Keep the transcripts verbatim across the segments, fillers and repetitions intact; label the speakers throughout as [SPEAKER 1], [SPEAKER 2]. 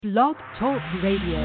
[SPEAKER 1] Blog Talk Radio.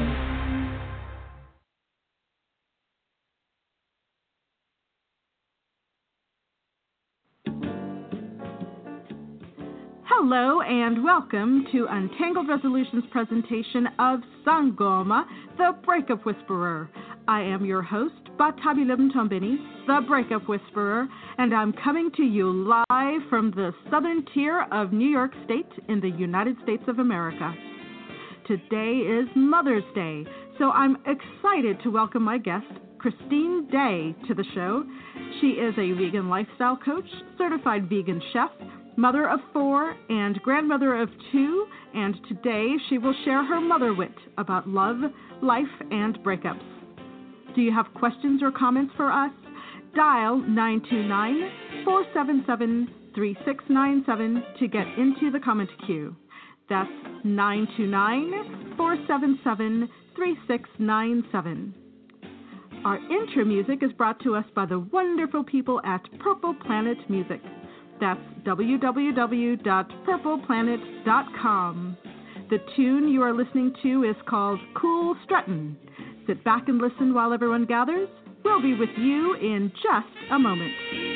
[SPEAKER 2] Hello and welcome to Untangled Resolutions presentation of Sangoma, the Breakup Whisperer. I am your host, Batabi Tombini, the Breakup Whisperer, and I'm coming to you live from the southern tier of New York State in the United States of America. Today is Mother's Day, so I'm excited to welcome my guest, Christine Day, to the show. She is a vegan lifestyle coach, certified vegan chef, mother of four, and grandmother of two, and today she will share her mother wit about love, life, and breakups. Do you have questions or comments for us? Dial nine two nine, four seven seven, three six nine seven to get into the comment queue. That's nine two nine, four seven seven, three six nine seven. Our intro music is brought to us by the wonderful people at Purple Planet Music. That's w w w dot purple planet dot com. The tune you are listening to is called Cool Struttin'. Sit back and listen while everyone gathers. We'll be with you in just a moment.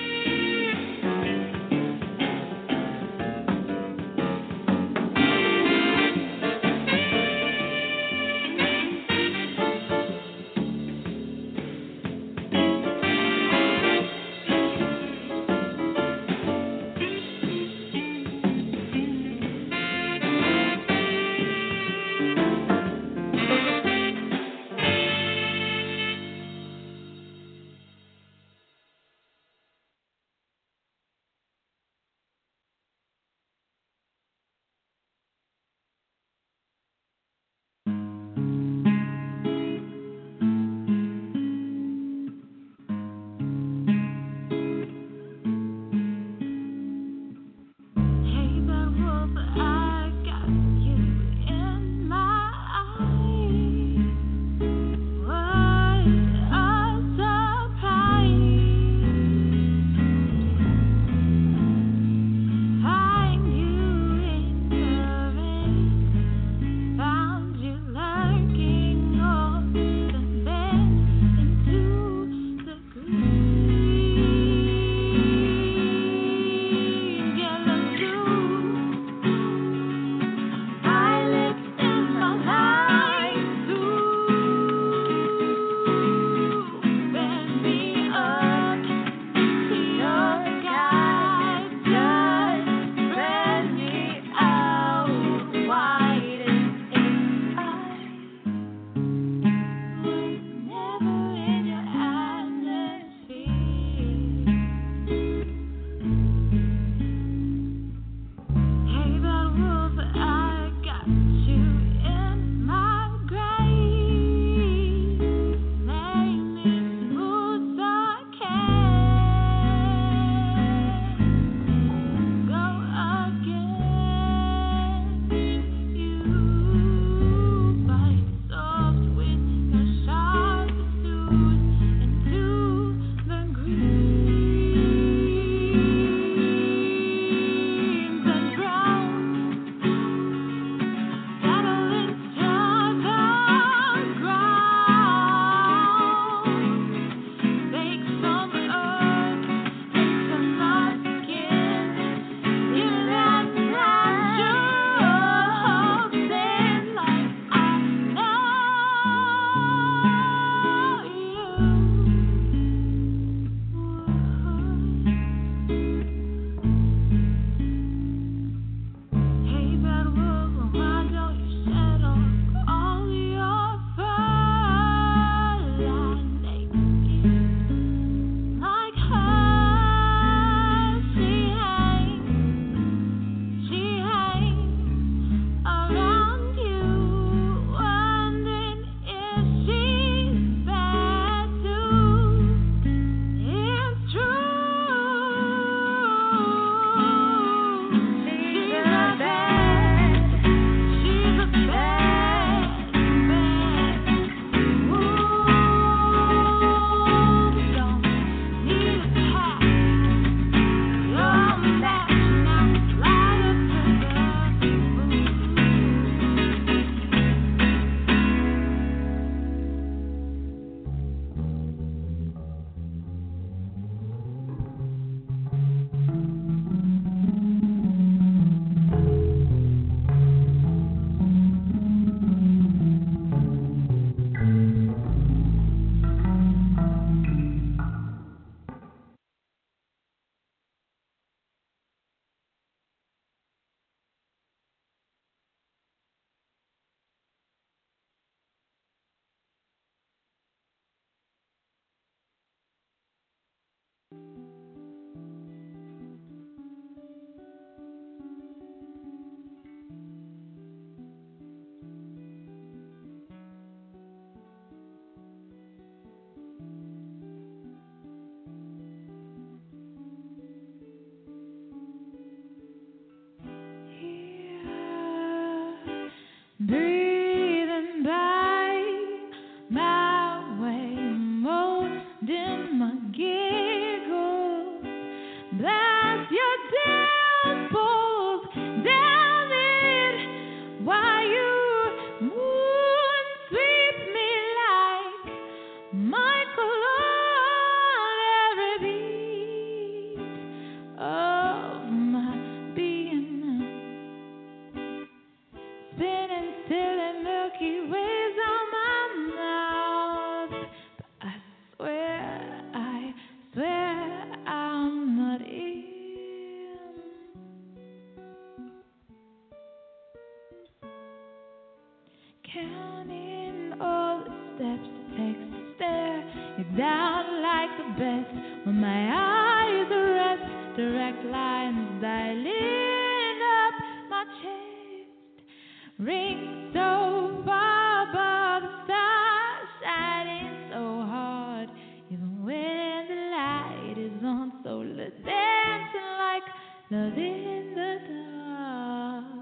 [SPEAKER 3] Counting all the steps it takes to stare you down like the best. When my eyes rest, direct lines dialing up my chest. Ring so far above the stars, shining so hard, even when the light is on. So let's dancing like love in the dark.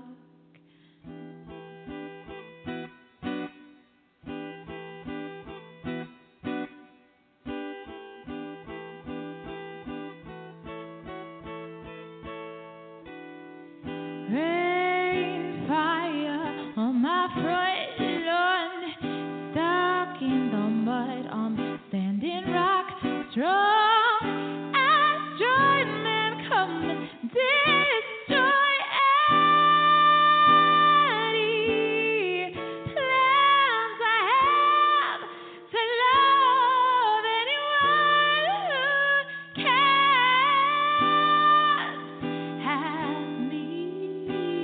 [SPEAKER 3] Rain, fire on my front lawn, stuck in the mud, I'm standing rock strong. As joy men come destroy any plans I have to love anyone who can't have me.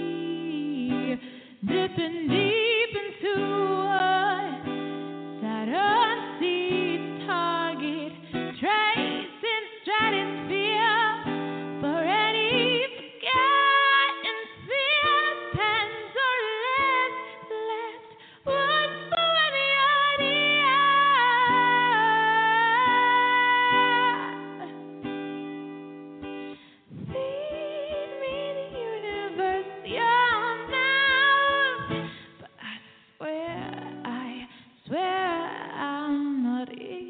[SPEAKER 3] Dipping deep into a Saturn seeds target, tracing stratosphere for any forgotten fears. Pendulous left woods for when you're feed me the universe, your mouth. But I swear, I swear I'm not in.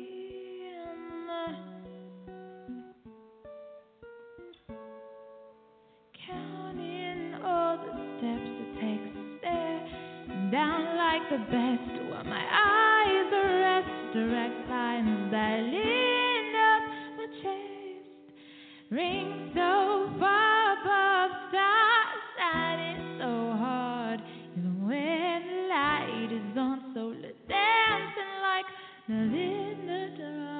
[SPEAKER 3] Counting all the steps it takes to stare down like the best. While my eyes rest, direct lines dialing up my chest. Ring so far above stars, shining so hard, even when the light is on. So let's dancing like love in the dark.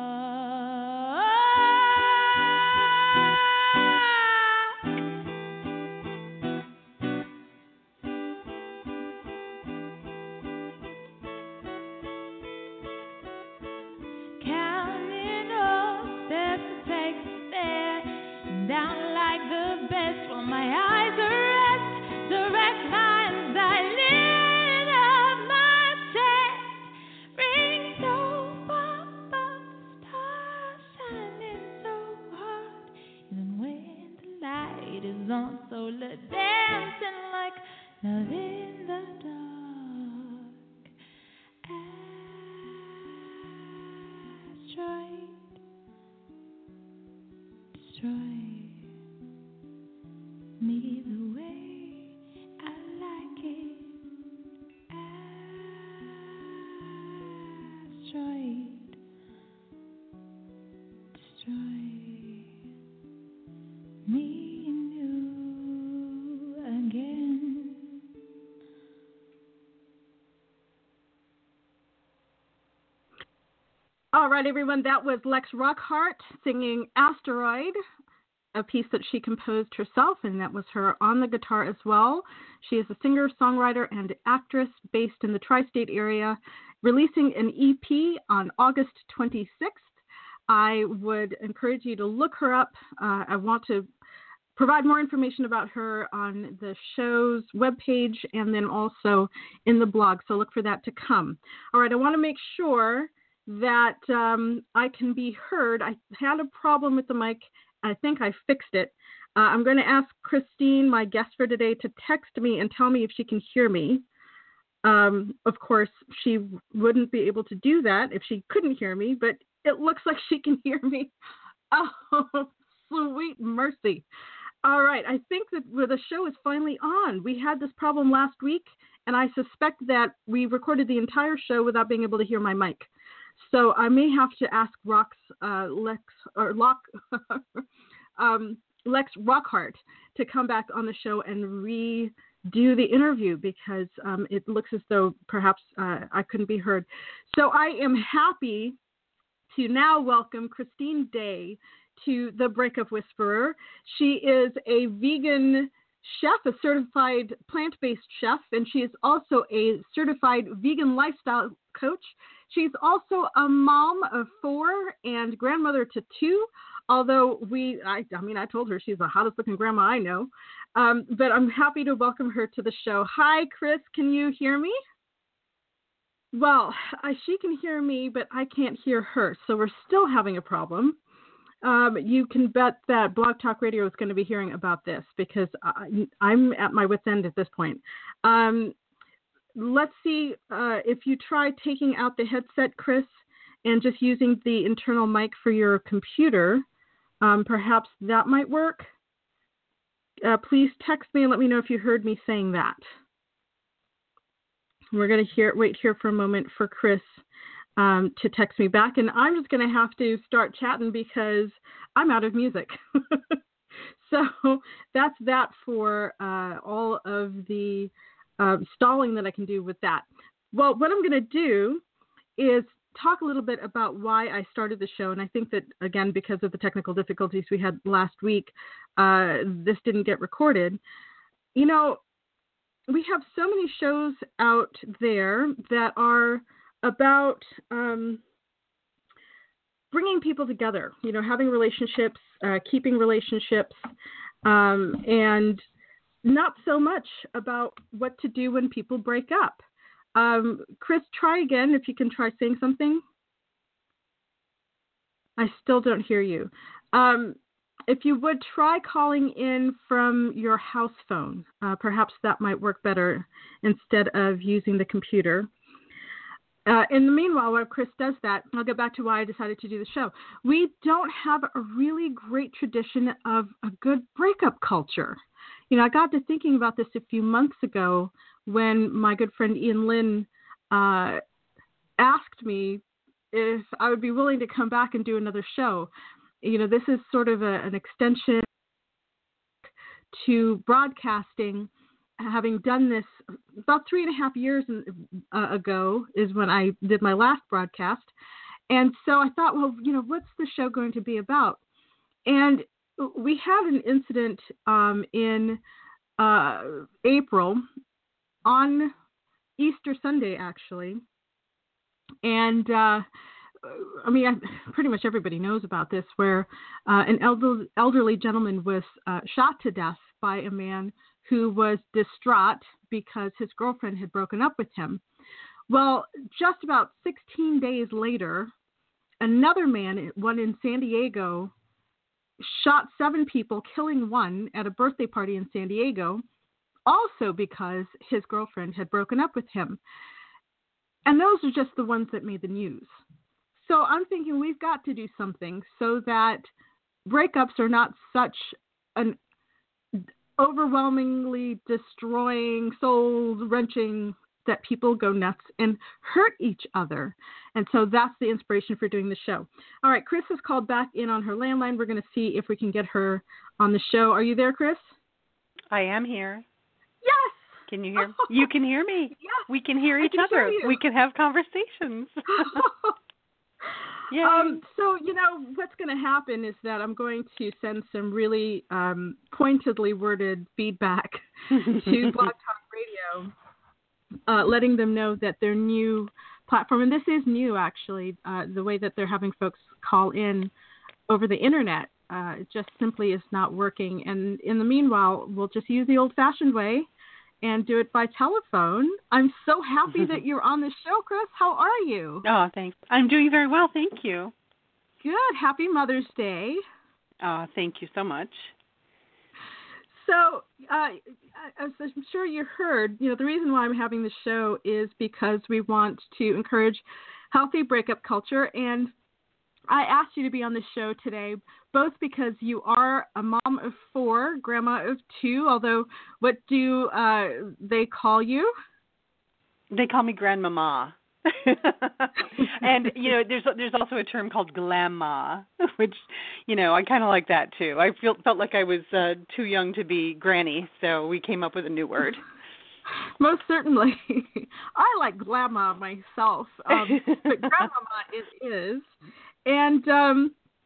[SPEAKER 3] Counting all steps it takes to stare down like the best. While my eyes rest, direct lines dialing up my chest. Ring so far above the stars, shining so hard, even when the light is on. So let's dancing like love in the dark. Asteroid, destroy me the way I like it. Asteroid, destroy me new again.
[SPEAKER 2] All right, everyone, that was Lex Rockhart singing Asteroid, a piece that she composed herself, and that was her on the guitar as well. She is a singer, songwriter, and actress based in the tri-state area, releasing an E P on August twenty-sixth. I would encourage you to look her up. Uh, I want to provide more information about her on the show's webpage and then also in the blog, so look for that to come. All right, I want to make sure that um, I can be heard. I had a problem with the mic. I think I fixed it. Uh, I'm going to ask Christine, my guest for today, to text me and tell me if she can hear me. Um, of course, she wouldn't be able to do that if she couldn't hear me, but it looks like she can hear me. Oh, sweet mercy. All right, I think that the show is finally on. We had this problem last week, and I suspect that we recorded the entire show without being able to hear my mic. So I may have to ask Rox, uh, Lex or Lock, um, Lex Rockhart to come back on the show and redo the interview because um, it looks as though perhaps uh, I couldn't be heard. So I am happy to now welcome Christine Day to the Breakup Whisperer. She is a vegan chef, a certified plant-based chef, and she is also a certified vegan lifestyle coach. She's also a mom of four and grandmother to two, although we, I, I mean, I told her she's the hottest looking grandma I know, um, but I'm happy to welcome her to the show. Hi, Chris, can you hear me? Well, I, she can hear me, but I can't hear her, so we're still having a problem. Um, you can bet that Blog Talk Radio is going to be hearing about this because I, I'm at my wit's end at this point. Um, let's see uh, if you try taking out the headset, Chris, and just using the internal mic for your computer. Um, perhaps that might work. Uh, please text me and let me know if you heard me saying that. We're going to hear, wait here for a moment for Chris um, to text me back, and I'm just going to have to start chatting because I'm out of music. So that's that for uh, all of the uh, stalling that I can do with that. Well, what I'm going to do is talk a little bit about why I started the show, and I think that, again, because of the technical difficulties we had last week, uh, this didn't get recorded. You know, we have so many shows out there that are about um, bringing people together, you know, having relationships, uh, keeping relationships, um, and not so much about what to do when people break up. Um, Chris, try again if you can try saying something. I still don't hear you. Um, if you would try calling in from your house phone, uh, perhaps that might work better instead of using the computer. Uh, in the meanwhile, while Chris does that, I'll get back to why I decided to do the show. We don't have a really great tradition of a good breakup culture. You know, I got to thinking about this a few months ago when my good friend Ian Lynn uh, asked me if I would be willing to come back and do another show. You know, this is sort of a, an extension to broadcasting. Having done this about three and a half years uh, ago is when I did my last broadcast. And so I thought, well, you know, what's the show going to be about? And we had an incident um, in uh, April on Easter Sunday, actually. And, uh, I mean, I, pretty much everybody knows about this, where uh, an elder, elderly gentleman was uh, shot to death by a man who was distraught because his girlfriend had broken up with him. Well, just about sixteen days later, another man, one in San Diego, shot seven people, killing one at a birthday party in San Diego, also because his girlfriend had broken up with him. And those are just the ones that made the news. So I'm thinking we've got to do something so that breakups are not such an overwhelmingly destroying, soul-wrenching, that people go nuts and hurt each other. And so that's the inspiration for doing the show. All right, Chris has called back in on her landline. We're going to see if we can get her on the show. Are you there, Chris?
[SPEAKER 4] I am here.
[SPEAKER 2] Yes!
[SPEAKER 4] Can you hear me? You can hear me.
[SPEAKER 2] Yes.
[SPEAKER 4] We can hear each
[SPEAKER 2] can
[SPEAKER 4] other.
[SPEAKER 2] Hear
[SPEAKER 4] we can have conversations. Yay. Um,
[SPEAKER 2] so, you know, what's going to happen is that I'm going to send some really um, pointedly worded feedback to Blog Talk Radio, uh, letting them know that their new platform, and this is new actually, uh, the way that they're having folks call in over the internet, uh, it just simply is not working. And in the meanwhile, we'll just use the old-fashioned way and do it by telephone. I'm so happy that you're on the show, Chris. How are you?
[SPEAKER 4] Oh, thanks. I'm doing very well, thank you.
[SPEAKER 2] Good. Happy Mother's Day.
[SPEAKER 4] Oh, thank you so much.
[SPEAKER 2] So, uh, as I'm sure you heard, you know, the reason why I'm having the show is because we want to encourage healthy breakup culture, and I asked you to be on the show today, both because you are a mom of four, grandma of two, although what do uh, they call you?
[SPEAKER 4] They call me grandmama. And, you know, there's there's also a term called glamma, which, you know, I kind of like that, too. I feel, felt like I was uh, too young to be granny, so we came up with a new word.
[SPEAKER 2] Most certainly. I like glamma myself, um, but grandmama is is. And um,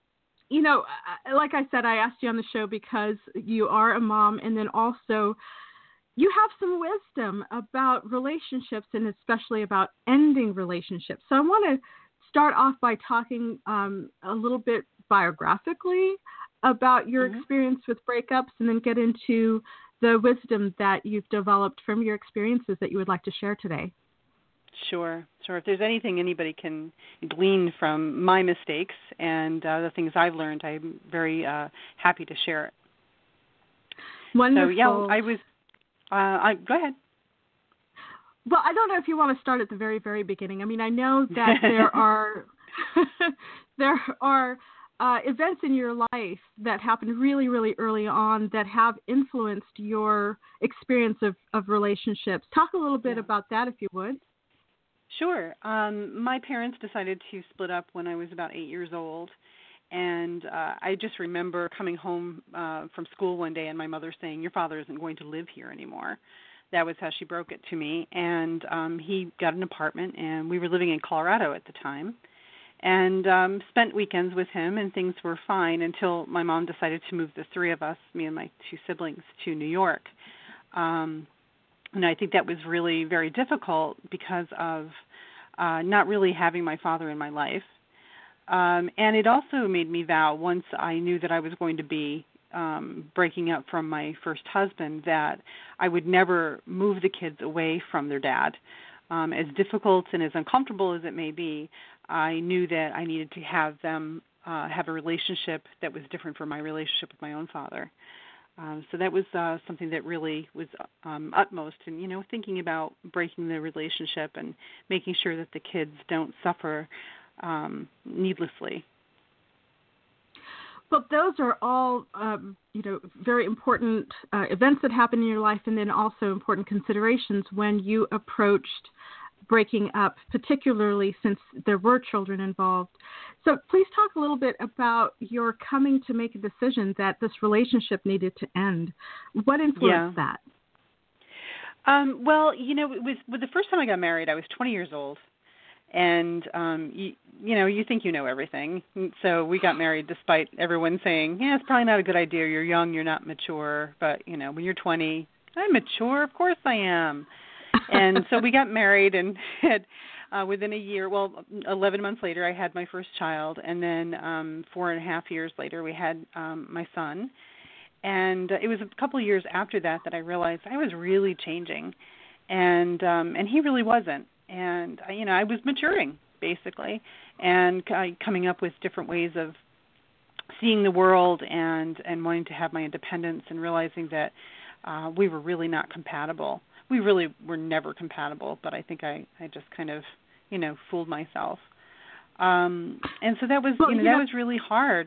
[SPEAKER 2] you know, like I said, I asked you on the show because you are a mom, and then also you have some wisdom about relationships and especially about ending relationships. So I want to start off by talking um, a little bit biographically about your mm-hmm. experience with breakups, and then get into the wisdom that you've developed from your experiences that you would like to share today.
[SPEAKER 4] Sure, sure. If there's anything anybody can glean from my mistakes and uh, the things I've learned, I'm very uh, happy to share it.
[SPEAKER 2] Wonderful.
[SPEAKER 4] So, yeah, I was, uh, I, go ahead.
[SPEAKER 2] Well, I don't know if you want to start at the very, very beginning. I mean, I know that there are, there are uh, events in your life that happened really, really early on that have influenced your experience of, of relationships. Talk a little bit yeah. about that, if you would.
[SPEAKER 4] Sure. Um, my parents decided to split up when I was about eight years old, and uh, I just remember coming home uh, from school one day and my mother saying, "Your father isn't going to live here anymore." That was how she broke it to me, and um, he got an apartment, and we were living in Colorado at the time, and um, spent weekends with him, and things were fine until my mom decided to move the three of us, me and my two siblings, to New York. Um, And I think that was really very difficult because of uh, not really having my father in my life. Um, and it also made me vow, once I knew that I was going to be um, breaking up from my first husband, that I would never move the kids away from their dad. Um, as difficult and as uncomfortable as it may be, I knew that I needed to have them uh, have a relationship that was different from my relationship with my own father. Um, so that was uh, something that really was um, utmost in, you know, thinking about breaking the relationship and making sure that the kids don't suffer um, needlessly.
[SPEAKER 2] But those are all, um, you know, very important uh, events that happen in your life, and then also important considerations when you approached breaking up, particularly since there were children involved. So please talk a little bit about your coming to make a decision that this relationship needed to end. What influenced
[SPEAKER 4] yeah.
[SPEAKER 2] that?
[SPEAKER 4] Um, well, you know, it was, with the first time I got married, I was twenty years old. And, um, you, you know, you think you know everything. So we got married despite everyone saying, yeah, it's probably not a good idea. You're young, you're not mature. But, you know, when you're twenty, I'm mature. Of course I am. And so we got married and had uh, within a year, well, eleven months later, I had my first child. And then um, four and a half years later, we had um, my son. And uh, it was a couple of years after that that I realized I was really changing. And um, and he really wasn't. And, you know, I was maturing, basically, and uh, coming up with different ways of seeing the world and, and wanting to have my independence and realizing that uh, we were really not compatible. We really were never compatible, but I think I, I just kind of, you know, fooled myself. Um, and so that was, well, you know, you that know, was really hard.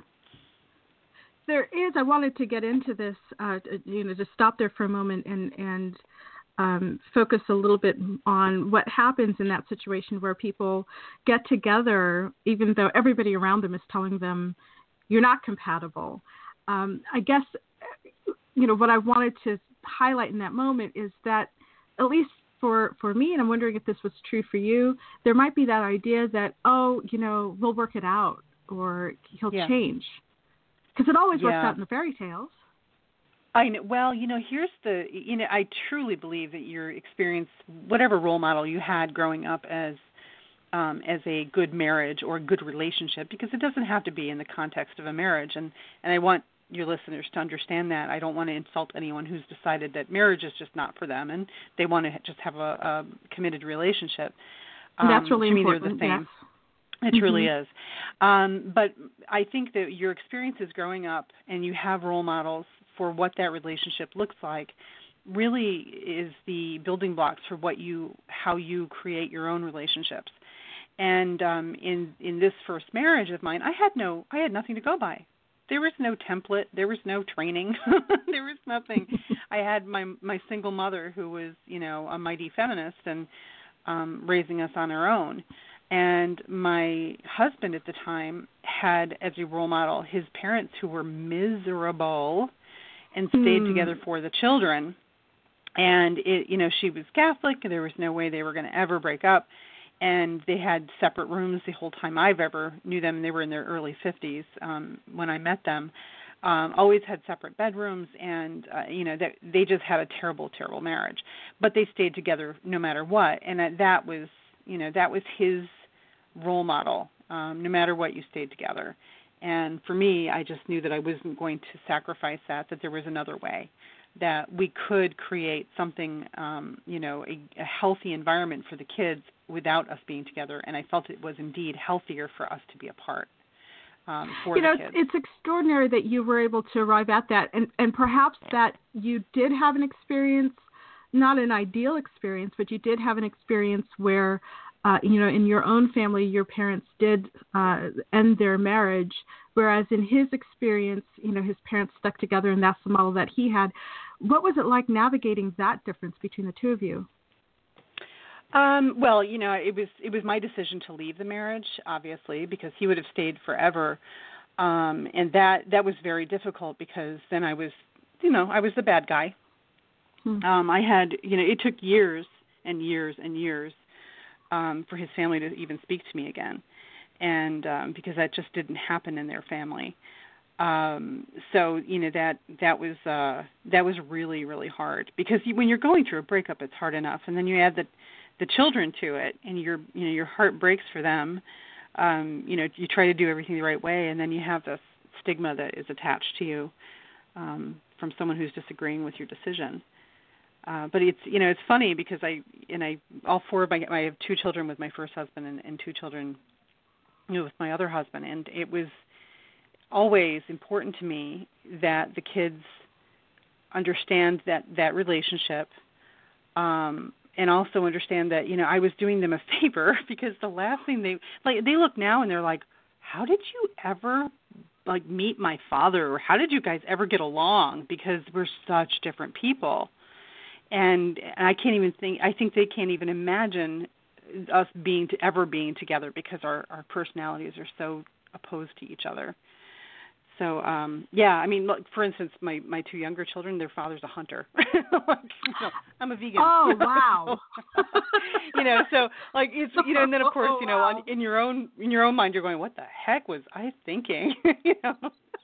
[SPEAKER 2] There is, I wanted to get into this, uh, you know, just stop there for a moment and, and um, focus a little bit on what happens in that situation where people get together, even though everybody around them is telling them you're not compatible. Um, I guess, you know, what I wanted to highlight in that moment is that, at least for, for me, and I'm wondering if this was true for you, there might be that idea that, oh, you know, we'll work it out or he'll yeah. change. Because it always
[SPEAKER 4] yeah.
[SPEAKER 2] works out in the fairy tales.
[SPEAKER 4] I know. Well, you know, here's the, you know, I truly believe that your experience, whatever role model you had growing up as um, as a good marriage or a good relationship, because it doesn't have to be in the context of a marriage. And, and I want your listeners to understand that. I don't want to insult anyone who's decided that marriage is just not for them and they want to just have a, a committed relationship.
[SPEAKER 2] Um, That's really
[SPEAKER 4] to me,
[SPEAKER 2] important.
[SPEAKER 4] They're the same.
[SPEAKER 2] Yes.
[SPEAKER 4] It truly mm-hmm. is. Um, but I think that your experiences growing up and you have role models for what that relationship looks like really is the building blocks for what you, how you create your own relationships. And um, in in this first marriage of mine, I had no, I had nothing to go by. There was no template. There was no training. There was nothing. I had my my single mother who was, you know, a mighty feminist and um, raising us on her own. And my husband at the time had as a role model his parents who were miserable and stayed mm. together for the children. And, it, you know, she was Catholic. There was no way they were going to ever break up. and they had separate rooms the whole time I've ever knew them. They were in their early fifties um, when I met them. Um, always had separate bedrooms, and uh, you know that they just had a terrible, terrible marriage. But they stayed together no matter what, and that, that was, you know, that was his role model. Um, no matter what, you stayed together. And for me, I just knew that I wasn't going to sacrifice that. That there was another way, that we could create something, um, you know, a, a healthy environment for the kids without us being together. And I felt it was indeed healthier for us to be apart. Um, for
[SPEAKER 2] you know,
[SPEAKER 4] the kids.
[SPEAKER 2] It's, it's extraordinary that you were able to arrive at that, and, and perhaps that you did have an experience, not an ideal experience, but you did have an experience where, uh, you know, in your own family, your parents did uh, end their marriage, whereas in his experience, you know, his parents stuck together, and that's the model that he had. What was it like navigating that difference between the two of you?
[SPEAKER 4] Um, well, you know, it was it was my decision to leave the marriage, obviously, because he would have stayed forever, um, and that that was very difficult because then I was, you know, I was the bad guy. Hmm. Um, I had, you know, it took years and years and years um, for his family to even speak to me again, and um, because that just didn't happen in their family. Um, so, you know, that that was uh, that was really really hard because you, when you're going through a breakup, it's hard enough, and then you add the the children to it, and your you know your heart breaks for them. Um, you know, you try to do everything the right way, and then you have this stigma that is attached to you um, from someone who's disagreeing with your decision. Uh, but it's you know it's funny because I and I all four of my I have two children with my first husband and, and two children, you know, with my other husband, and it was always important to me that the kids understand that that relationship. Um, And also understand that, you know, I was doing them a favor because the last thing they, like, they look now and they're like, how did you ever, like, meet my father? Or how did you guys ever get along? Because we're such different people. And, and I can't even think, I think they can't even imagine us being, to, ever being together because our, our personalities are so opposed to each other. So, um, yeah, I mean, look, for instance, my, my two younger children, their father's a hunter. like, you know, I'm a vegan.
[SPEAKER 2] Oh, wow.
[SPEAKER 4] you know, so like it's you know, and then of course, you know,
[SPEAKER 2] wow.
[SPEAKER 4] on, in your own in your own mind, you're going, what the heck was I thinking? you know.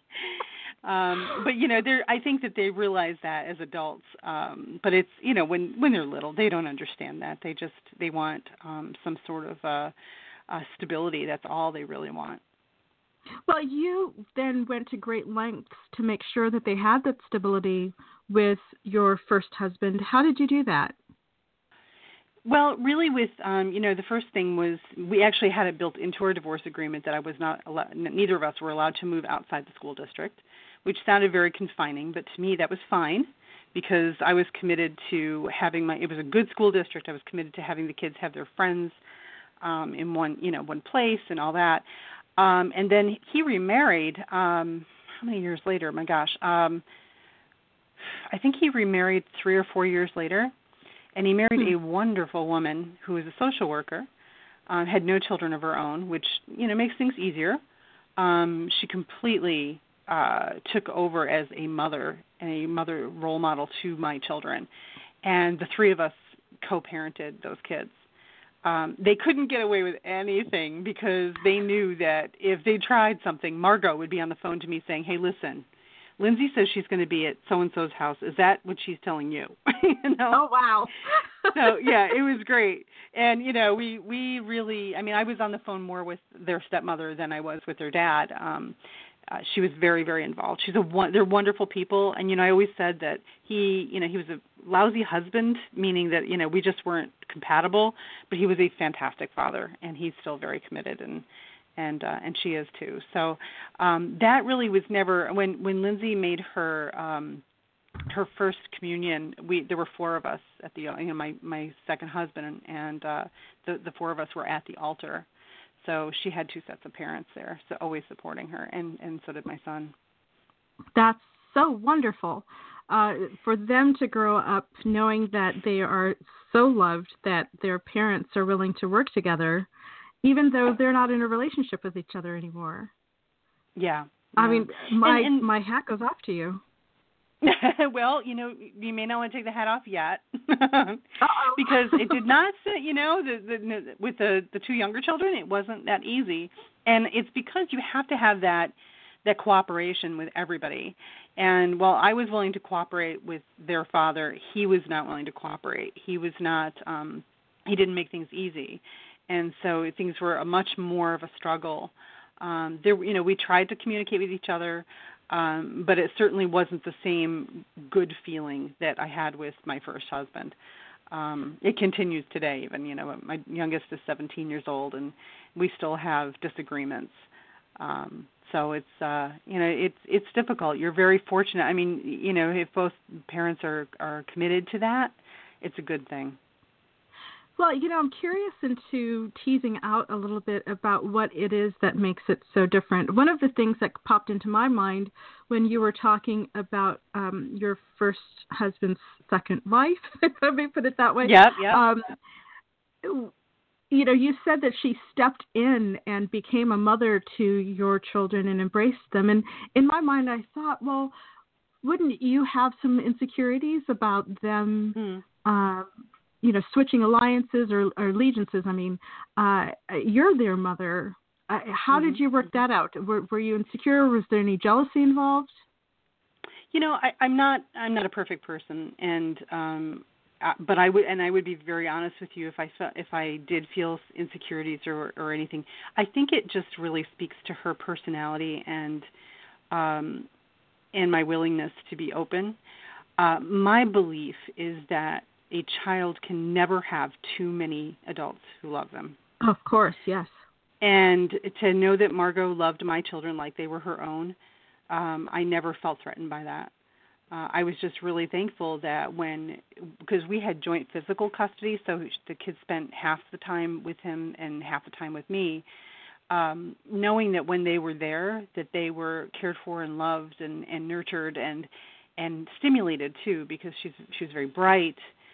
[SPEAKER 4] Um, but you know, they I think that they realize that as adults. Um, but it's you know, when when they're little, they don't understand that. They just they want um, some sort of uh, uh, stability. That's all they really want.
[SPEAKER 2] Well, you then went to great lengths to make sure that they had that stability with your first husband. How did you do that?
[SPEAKER 4] Well, really with, um, you know, the first thing was we actually had it built into our divorce agreement that I was not allowed, neither of us were allowed to move outside the school district, which sounded very confining, but to me that was fine because I was committed to having my, it was a good school district. I was committed to having the kids have their friends um, in one, you know, one place and all that. Um, and then he remarried, um, how many years later? My gosh. Um, I think he remarried three or four years later, and he married hmm. a wonderful woman who was a social worker, uh, had no children of her own, which, you know, makes things easier. Um, she completely uh, took over as a mother, a mother role model to my children, and the three of us co-parented those kids. Um, they couldn't get away with anything because they knew that if they tried something, Margot would be on the phone to me saying, hey, listen, Lindsay says she's going to be at so-and-so's house. Is that what she's telling you? you know?
[SPEAKER 2] Oh, wow.
[SPEAKER 4] So, yeah, it was great. And, you know, we, we really, I mean, I was on the phone more with their stepmother than I was with their dad. Um, uh, she was very, very involved. She's a one, they're wonderful people. And, you know, I always said that he, you know, he was a lousy husband, meaning that, you know, we just weren't compatible, but he was a fantastic father, and he's still very committed, and and uh, and she is too. So um, that really was never, when, when Lindsay made her um, her first communion, we there were four of us at the, you know, my, my second husband, and, and uh, the, the four of us were at the altar. So she had two sets of parents there, so always supporting her, and, and so did my son.
[SPEAKER 2] That's so wonderful. Uh, for them to grow up knowing that they are so loved that their parents are willing to work together, even though they're not in a relationship with each other anymore.
[SPEAKER 4] Yeah.
[SPEAKER 2] I
[SPEAKER 4] yeah.
[SPEAKER 2] mean, my
[SPEAKER 4] and, and,
[SPEAKER 2] my hat goes off to you.
[SPEAKER 4] Well, you know, you may not want to take the hat off yet, because it did not sit. You know, the, the, with the the two younger children, it wasn't that easy, and it's because you have to have that that cooperation with everybody. And while I was willing to cooperate with their father, he was not willing to cooperate. He was not. Um, he didn't make things easy, and so things were a much more of a struggle. Um, there, you know, we tried to communicate with each other. Um, but it certainly wasn't the same good feeling that I had with my first husband. Um, it continues today even. You know, my youngest is seventeen years old, and we still have disagreements. Um, so it's, uh, you know, it's it's difficult. You're very fortunate. I mean, you know, if both parents are, are committed to that, it's a good thing.
[SPEAKER 2] Well, you know, I'm curious into teasing out a little bit about what it is that makes it so different. One of the things that popped into my mind when you were talking about um, your first husband's second wife, if I may put it that way.
[SPEAKER 4] Yep, yep.
[SPEAKER 2] Um, you know, you said that she stepped in and became a mother to your children and embraced them. And in my mind, I thought, well, wouldn't you have some insecurities about them
[SPEAKER 4] Hmm.
[SPEAKER 2] uh, you know, switching alliances or, or allegiances? I mean, uh, you're their mother. Uh, how mm-hmm. did you work that out? Were, were you insecure? Was there any jealousy involved?
[SPEAKER 4] You know, I, I'm not. I'm not a perfect person, and um, uh, but I would, and I would be very honest with you if I felt, if I did feel insecurities or, or anything. I think it just really speaks to her personality and um, and my willingness to be open. Uh, my belief is that a child can never have too many adults who love them.
[SPEAKER 2] Of course, yes.
[SPEAKER 4] And to know that Margot loved my children like they were her own, um, I never felt threatened by that. Uh, I was just really thankful that when, because we had joint physical custody, so the kids spent half the time with him and half the time with me, um, knowing that when they were there, that they were cared for and loved and, and nurtured and and stimulated too, because she's she was very bright.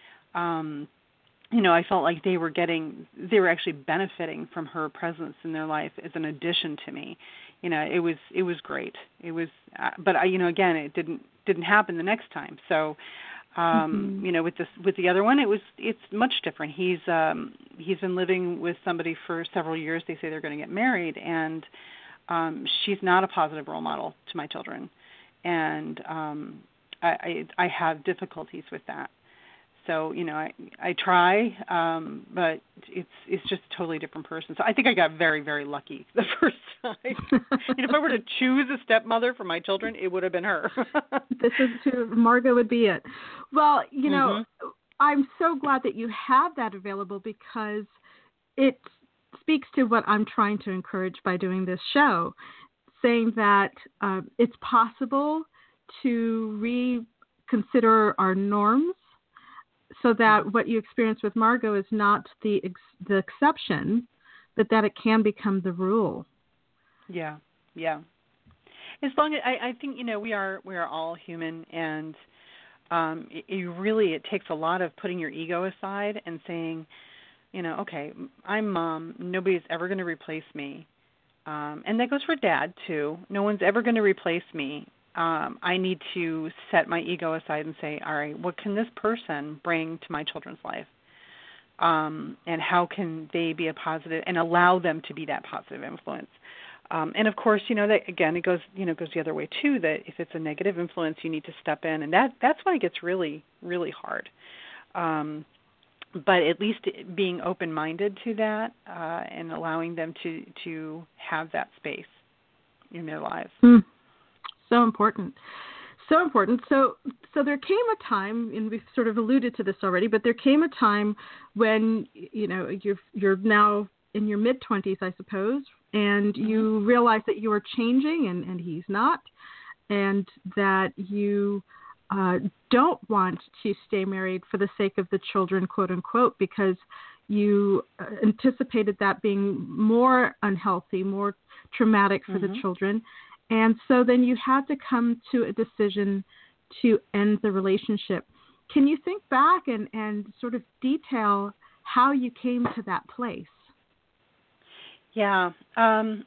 [SPEAKER 4] Um, you know, I felt like they were getting, they were actually benefiting from her presence in their life as an addition to me. You know, it was, it was great. It was, uh, but I, you know, again, it didn't, didn't happen the next time. So, um, mm-hmm. you know, with this, with the other one, it was, it's much different. He's, um, he's been living with somebody for several years. They say they're going to get married, and, um, she's not a positive role model to my children. And, um, I, I, I have difficulties with that. So, you know, I I try, um, but it's it's just a totally different person. So I think I got very, very lucky the first time. You know, if I were to choose a stepmother for my children, it would have been her.
[SPEAKER 2] This is who Margot would be it. Well, you know, mm-hmm. I'm so glad that you have that available, because it speaks to what I'm trying to encourage by doing this show, saying that uh, it's possible to reconsider our norms, so that what you experience with Margot is not the ex- the exception, but that it can become the rule.
[SPEAKER 4] Yeah, yeah. As long as I, I think, you know, we are we are all human, and um, it, it really it takes a lot of putting your ego aside and saying, you know, okay, I'm mom. Nobody's ever going to replace me, um, and that goes for dad too. No one's ever going to replace me. Um, I need to set my ego aside and say, all right, what can this person bring to my children's life? Um, and how can they be a positive, and allow them to be that positive influence? Um, and of course, you know, that again, it goes, you know, goes the other way too, that if it's a negative influence, you need to step in. And that, that's when it gets really, really hard. Um, but at least being open-minded to that, uh, and allowing them to, to have that space in their lives.
[SPEAKER 2] Mm. So important. So important. So so there came a time, and we've sort of alluded to this already, but there came a time when, you know, you're, you're now in your mid-twenties, I suppose, and mm-hmm. you realize that you are changing and, and he's not, and that you uh, don't want to stay married for the sake of the children, quote unquote, because you anticipated that being more unhealthy, more traumatic for mm-hmm. the children. And so then you had to come to a decision to end the relationship. Can you think back and, and sort of detail how you came to that place?
[SPEAKER 4] Yeah. Um,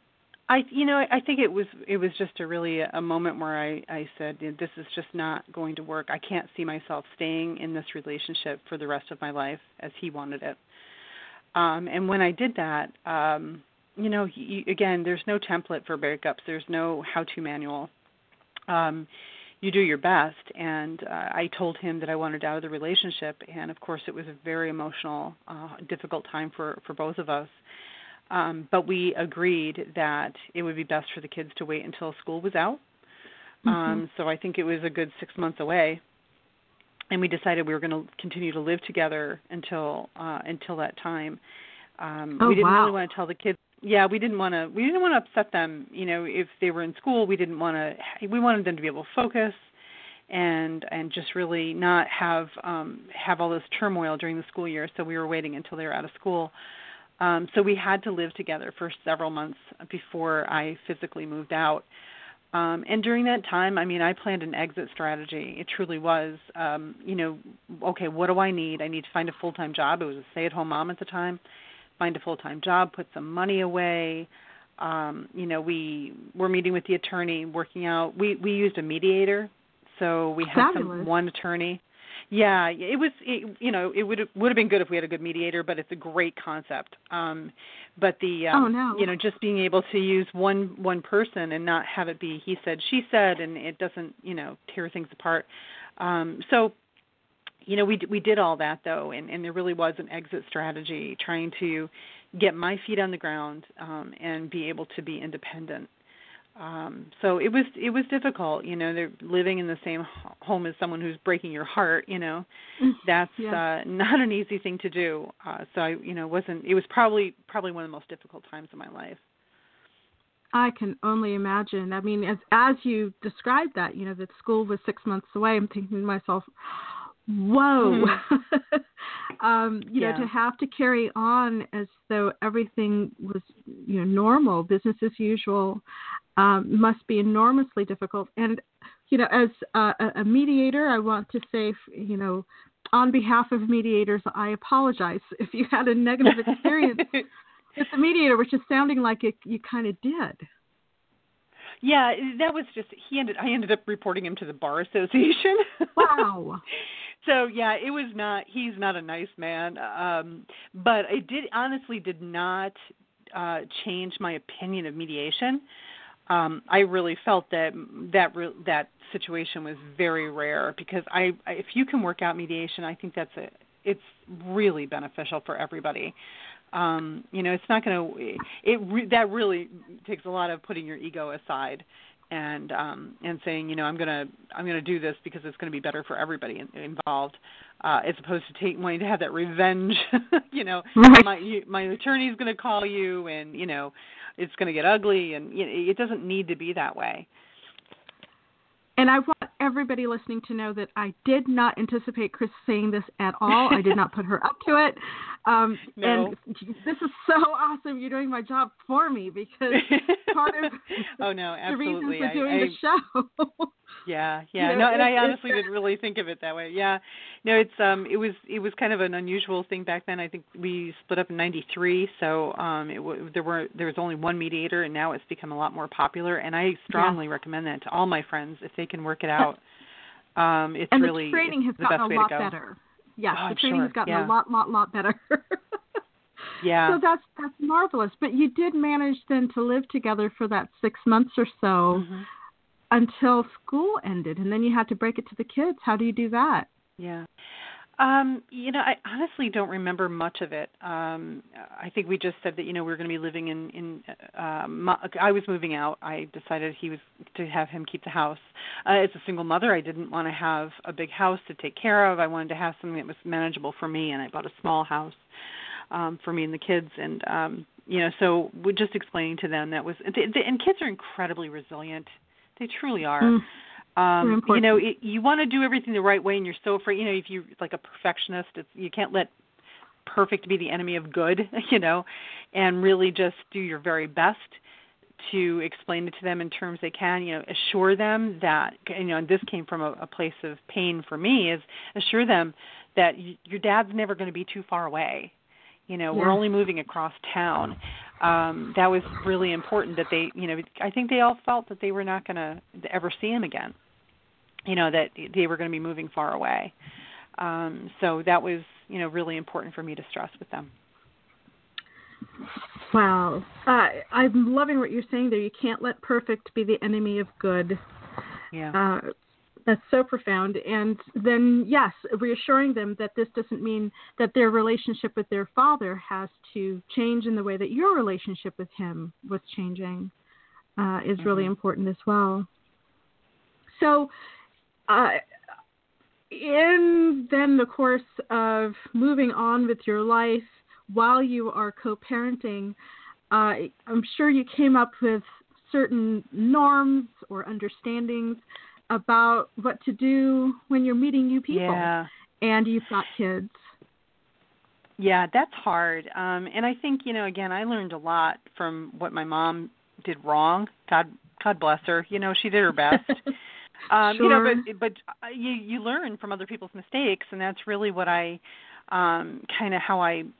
[SPEAKER 4] I, you know, I think it was it was just a really a moment where I, I said, this is just not going to work. I can't see myself staying in this relationship for the rest of my life as he wanted it. Um, and when I did that, um, you know, you, again, there's no template for breakups. There's no how-to manual. Um, you do your best. And uh, I told him that I wanted out of the relationship. And, of course, it was a very emotional, uh, difficult time for, for both of us. Um, but we agreed that it would be best for the kids to wait until school was out. Mm-hmm. Um, so I think it was a good six months away. And we decided we were going to continue to live together until uh, until that time. Um,
[SPEAKER 2] oh,
[SPEAKER 4] we didn't
[SPEAKER 2] wow.
[SPEAKER 4] really want to tell the kids. Yeah, we didn't want to. We didn't want to upset them. You know, if they were in school, we didn't want to. We wanted them to be able to focus, and and just really not have um, have all this turmoil during the school year. So we were waiting until they were out of school. Um, so we had to live together for several months before I physically moved out. Um, and during that time, I mean, I planned an exit strategy. It truly was, um, you know, okay, what do I need? I need to find a full-time job. It was a stay-at-home mom at the time. Find a full-time job, put some money away. Um, you know, we were meeting with the attorney, working out. We, we used a mediator, so we had some, one attorney. Yeah, it was, it, you know, it would would have been good if we had a good mediator, but it's a great concept. Um, but the, um,
[SPEAKER 2] oh, no.
[SPEAKER 4] you know, just being able to use one one person and not have it be he said, she said, and it doesn't, you know, tear things apart. Um, so, you know, we we did all that though, and, and there really was an exit strategy, trying to get my feet on the ground um, and be able to be independent. Um, so it was it was difficult, you know. They're living in the same home as someone who's breaking your heart, you know. That's
[SPEAKER 2] yeah.
[SPEAKER 4] uh, not an easy thing to do. Uh, so I, you know, wasn't. It was probably probably one of the most difficult times of my life.
[SPEAKER 2] I can only imagine. I mean, as as you described that, you know, that school was six months away. I'm thinking to myself, whoa, mm-hmm. um, you yeah. know, to have to carry on as though everything was, you know, normal, business as usual. Um, must be enormously difficult. And, you know, as uh, a mediator, I want to say, you know, on behalf of mediators, I apologize if you had a negative experience with the mediator, which is sounding like it, you kind of did.
[SPEAKER 4] Yeah, that was just, he ended, I ended up reporting him to the Bar Association.
[SPEAKER 2] Wow.
[SPEAKER 4] So, yeah, it was not, he's not a nice man. Um, but it did, honestly did not uh, change my opinion of mediation. Um, I really felt that that re- that situation was very rare because I, I, if you can work out mediation, I think that's a, it's really beneficial for everybody. Um, you know, it's not going to, it re- that really takes a lot of putting your ego aside and um, and saying, you know, I'm gonna I'm gonna do this because it's going to be better for everybody in, involved, uh, as opposed to take, wanting to have that revenge. you know,
[SPEAKER 2] right.
[SPEAKER 4] my you, my attorney's going to call you, and you know, it's going to get ugly, and you know, it doesn't need to be that way.
[SPEAKER 2] And I want everybody listening to know that I did not anticipate Chris saying this at all. I did not put her up to it. Um,
[SPEAKER 4] no.
[SPEAKER 2] And this is so awesome. You're doing my job for me because part of
[SPEAKER 4] oh, no,
[SPEAKER 2] the reason for
[SPEAKER 4] I,
[SPEAKER 2] doing
[SPEAKER 4] I,
[SPEAKER 2] the show.
[SPEAKER 4] Yeah, yeah.
[SPEAKER 2] You know,
[SPEAKER 4] no, and
[SPEAKER 2] it,
[SPEAKER 4] I honestly didn't really think of it that way. Yeah. No, it's um it was it was kind of an unusual thing back then. I think we split up in ninety-three, so um it w- there were there was only one mediator, and now it's become a lot more popular, and I strongly yeah. recommend that to all my friends if they can work it out. Um it's
[SPEAKER 2] and
[SPEAKER 4] really
[SPEAKER 2] the training has
[SPEAKER 4] the
[SPEAKER 2] gotten
[SPEAKER 4] best
[SPEAKER 2] a
[SPEAKER 4] way
[SPEAKER 2] lot
[SPEAKER 4] to go.
[SPEAKER 2] better. Yes,
[SPEAKER 4] oh,
[SPEAKER 2] the training
[SPEAKER 4] sure.
[SPEAKER 2] has gotten
[SPEAKER 4] yeah.
[SPEAKER 2] a lot lot lot better.
[SPEAKER 4] Yeah.
[SPEAKER 2] So that's that's marvelous. But you did manage then to live together for that six months or so.
[SPEAKER 4] Mm-hmm.
[SPEAKER 2] Until school ended, and then you had to break it to the kids. How do you do that?
[SPEAKER 4] Yeah. Um, you know, I honestly don't remember much of it. Um, I think we just said that, you know, we were going to be living in, in uh, my, I was moving out. I decided he was to have him keep the house. Uh, as a single mother, I didn't want to have a big house to take care of. I wanted to have something that was manageable for me, and I bought a small house um, for me and the kids. And, um, you know, so we're just explaining to them that was, the, the, and kids are incredibly resilient. They truly are. Mm, um, you know, it, you want to do everything the right way, and you're so afraid. You know, if you're like a perfectionist, it's, you can't let perfect be the enemy of good. You know, and really just do your very best to explain it to them in terms they can. You know, assure them that. You know, and this came from a, a place of pain for me. Is assure them that y- your dad's never going to be too far away. You know, yeah. we're only moving across town. um, that was really important that they, you know, I think they all felt that they were not going to ever see him again, you know, that they were going to be moving far away. Um, so that was, you know, really important for me to stress with them.
[SPEAKER 2] Wow. Uh, I'm loving what you're saying there. You can't let perfect be the enemy of good.
[SPEAKER 4] Yeah.
[SPEAKER 2] Uh, that's so profound. And then, yes, reassuring them that this doesn't mean that their relationship with their father has to change in the way that your relationship with him was changing uh, is mm-hmm. really important as well. So, uh, in then the course of moving on with your life while you are co-parenting, uh, I'm sure you came up with certain norms or understandings about what to do when you're meeting new people
[SPEAKER 4] yeah.
[SPEAKER 2] and you've got kids.
[SPEAKER 4] Yeah, that's hard. Um, and I think, you know, again, I learned a lot from what my mom did wrong. God, God bless her. You know, she did her best. Um,
[SPEAKER 2] sure.
[SPEAKER 4] You know, but but you you learn from other people's mistakes, and that's really what I um, kind of how I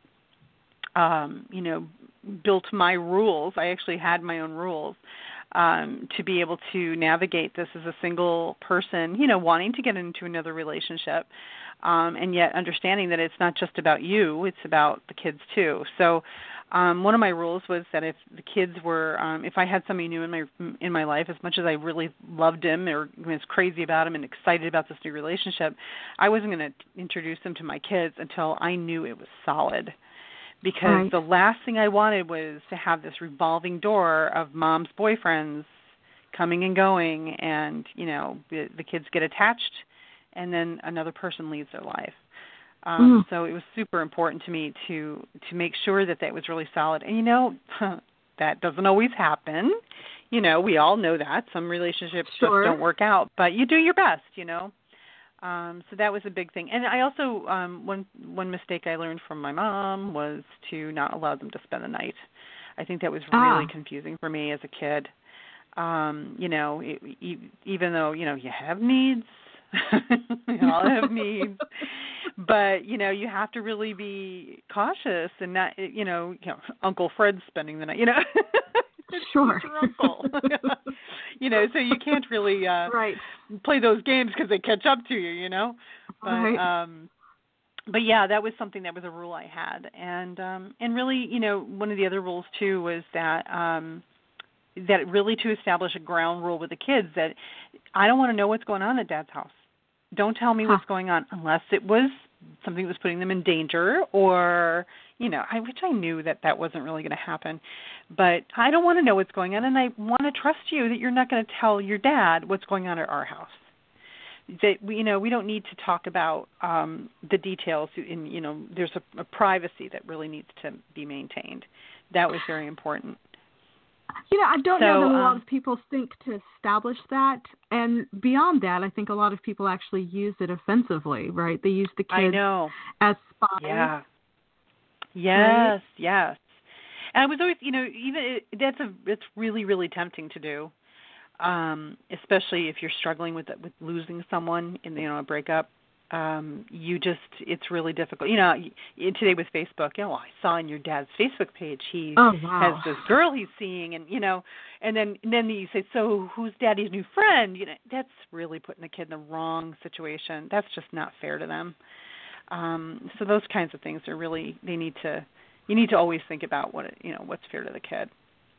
[SPEAKER 4] um, you know built my rules. I actually had my own rules um, to be able to navigate this as a single person. You know, wanting to get into another relationship, um, and yet understanding that it's not just about you; it's about the kids too. So. Um, one of my rules was that if the kids were, um, if I had somebody new in my in my life, as much as I really loved him or was crazy about him and excited about this new relationship, I wasn't going to introduce them to my kids until I knew it was solid. Because
[SPEAKER 2] right.
[SPEAKER 4] the last thing I wanted was to have this revolving door of mom's boyfriends coming and going, and you know the, the kids get attached, and then another person leaves their life. Um, mm. So it was super important to me to to make sure that that was really solid. And, you know, that doesn't always happen. You know, we all know that. Some relationships
[SPEAKER 2] sure.
[SPEAKER 4] just don't work out. But you do your best, you know. Um, so that was a big thing. And I also, um, one one mistake I learned from my mom was to not allow them to spend the night. I think that was really
[SPEAKER 2] ah.
[SPEAKER 4] confusing for me as a kid. Um, you know, it, even though, you know, you have needs. We all have needs, but you know you have to really be cautious and not, you know, you know Uncle Fred's spending the night, you know.
[SPEAKER 2] Sure.
[SPEAKER 4] Your uncle. You know, so you can't really uh,
[SPEAKER 2] right.
[SPEAKER 4] play those games because they catch up to you, you know. But
[SPEAKER 2] right.
[SPEAKER 4] um, but yeah, that was something that was a rule I had, and um, and really, you know, one of the other rules too was that. Um, that really to establish a ground rule with the kids that I don't want to know what's going on at Dad's house. Don't tell me huh. what's going on unless it was something that was putting them in danger or, you know, I, which I knew that that wasn't really going to happen. But I don't want to know what's going on, and I want to trust you that you're not going to tell your dad what's going on at our house. That we, you know, we don't need to talk about um, the details. In, you know, there's a, a privacy that really needs to be maintained. That was very important.
[SPEAKER 2] You know, I don't
[SPEAKER 4] so,
[SPEAKER 2] know that a
[SPEAKER 4] um,
[SPEAKER 2] lot of people think to establish that. And beyond that, I think a lot of people actually use it offensively, right? They use the kids
[SPEAKER 4] I know.
[SPEAKER 2] as spies.
[SPEAKER 4] Yeah. Yes,
[SPEAKER 2] right?
[SPEAKER 4] yes. And I was always, you know, even that's a it's really, really tempting to do, um, especially if you're struggling with with losing someone in, you know, a breakup. Um, you just, it's really difficult. You know, today with Facebook, you know, I saw on your dad's Facebook page, he
[SPEAKER 2] oh, wow.
[SPEAKER 4] has this girl he's seeing, and, you know, and then and then you say, so who's daddy's new friend? You know, that's really putting the kid in the wrong situation. That's just not fair to them. Um, so those kinds of things are really, they need to, you need to always think about what, it, you know, what's fair to the kid.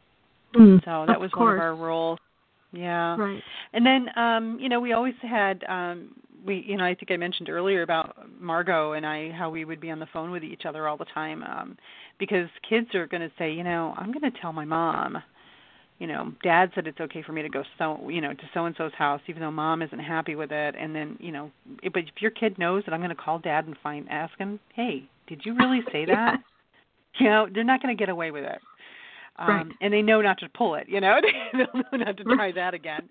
[SPEAKER 2] Mm,
[SPEAKER 4] so that was
[SPEAKER 2] course.
[SPEAKER 4] one of our rules. Yeah.
[SPEAKER 2] Right.
[SPEAKER 4] And then, um, you know, we always had, um, we, you know, I think I mentioned earlier about Margot and I, how we would be on the phone with each other all the time, um, because kids are going to say, you know, I'm going to tell my mom, you know, Dad said it's okay for me to go so, you know, to so-and-so's house, even though Mom isn't happy with it. And then, you know, but if your kid knows that I'm going to call Dad and find, ask him, hey, did you really say that?
[SPEAKER 2] Yes.
[SPEAKER 4] You know, they're not going to get away with it. Um,
[SPEAKER 2] right.
[SPEAKER 4] And they know not to pull it, you know, they'll know not to try that again.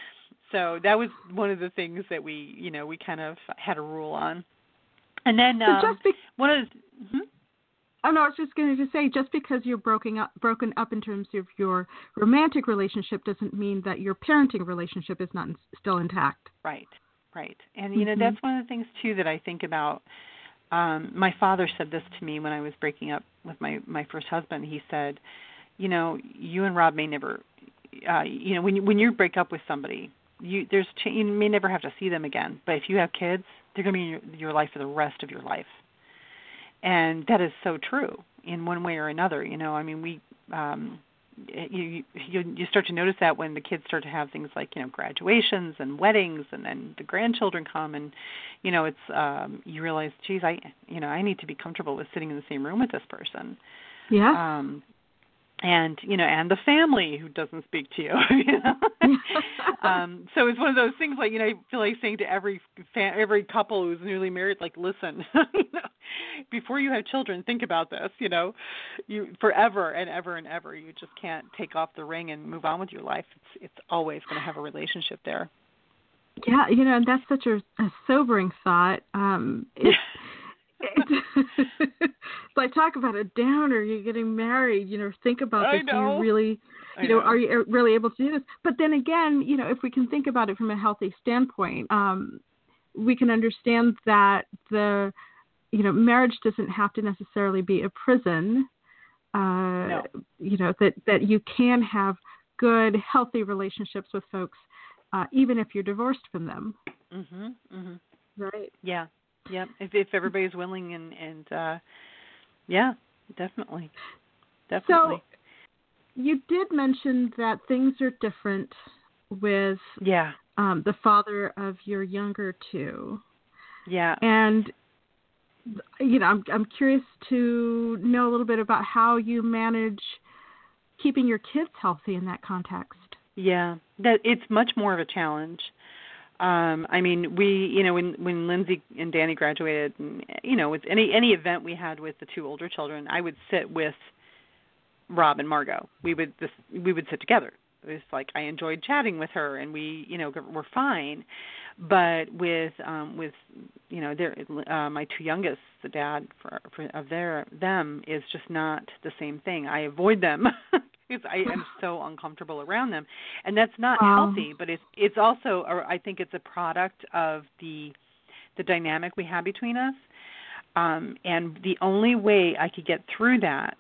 [SPEAKER 4] So that was one of the things that we, you know, we kind of had a rule on. And then um,
[SPEAKER 2] so just be-
[SPEAKER 4] one of the, hmm?
[SPEAKER 2] Oh, no, I was just going to say, just because you're broken up, broken up in terms of your romantic relationship doesn't mean that your parenting relationship is not in, still intact.
[SPEAKER 4] Right, right. And, you know,
[SPEAKER 2] mm-hmm.
[SPEAKER 4] that's one of the things, too, that I think about. Um, my father said this to me when I was breaking up with my, my first husband. He said, you know, you and Rob may never, uh, you know, when you, when you break up with somebody, you there's ch- you may never have to see them again. But if you have kids, they're going to be in your, your life for the rest of your life, and that is so true in one way or another. You know, I mean, we. Um, You, you you start to notice that when the kids start to have things like, you know, graduations and weddings, and then the grandchildren come, and you know, it's um, you realize, geez, I you know I need to be comfortable with sitting in the same room with this person.
[SPEAKER 2] Yeah.
[SPEAKER 4] Um, and you know, and the family who doesn't speak to you. you know? um, so it's one of those things, like, you know, I feel like saying to every fa- every couple who's newly married, like, listen, you know, before you have children, think about this. You know, you forever and ever and ever, you just can't take off the ring and move on with your life. It's it's always going to have a relationship there.
[SPEAKER 2] Yeah, you know, and that's such a, a sobering thought. Um, it's, it's like, talk about a downer. You're getting married. You know, think about
[SPEAKER 4] I
[SPEAKER 2] this.
[SPEAKER 4] know.
[SPEAKER 2] And you really, you know,
[SPEAKER 4] know,
[SPEAKER 2] are you really able to do this? But then again, you know, if we can think about it from a healthy standpoint, um, we can understand that the, you know, marriage doesn't have to necessarily be a prison. Uh,
[SPEAKER 4] no.
[SPEAKER 2] You know, that that you can have good, healthy relationships with folks, uh, even if you're divorced from them.
[SPEAKER 4] Mhm. Mhm.
[SPEAKER 2] Right.
[SPEAKER 4] Yeah. Yeah. If if everybody's willing and and uh, yeah, definitely, definitely.
[SPEAKER 2] So you did mention that things are different with
[SPEAKER 4] Yeah.
[SPEAKER 2] um, the father of your younger two.
[SPEAKER 4] Yeah.
[SPEAKER 2] And you know, I'm I'm curious to know a little bit about how you manage keeping your kids healthy in that context.
[SPEAKER 4] Yeah. That it's much more of a challenge. Um, I mean, we, you know, when when Lindsay and Danny graduated, and, you know, with any any event we had with the two older children, I would sit with Rob and Margot. We would this we would sit together. It was like I enjoyed chatting with her, and we, you know, were fine. But with um, with you know, their uh, my two youngest, the dad for, for of their them is just not the same thing. I avoid them. Because I am so uncomfortable around them, and that's not
[SPEAKER 2] um,
[SPEAKER 4] healthy. But it's it's also, or I think it's a product of the the dynamic we have between us. Um, and the only way I could get through that,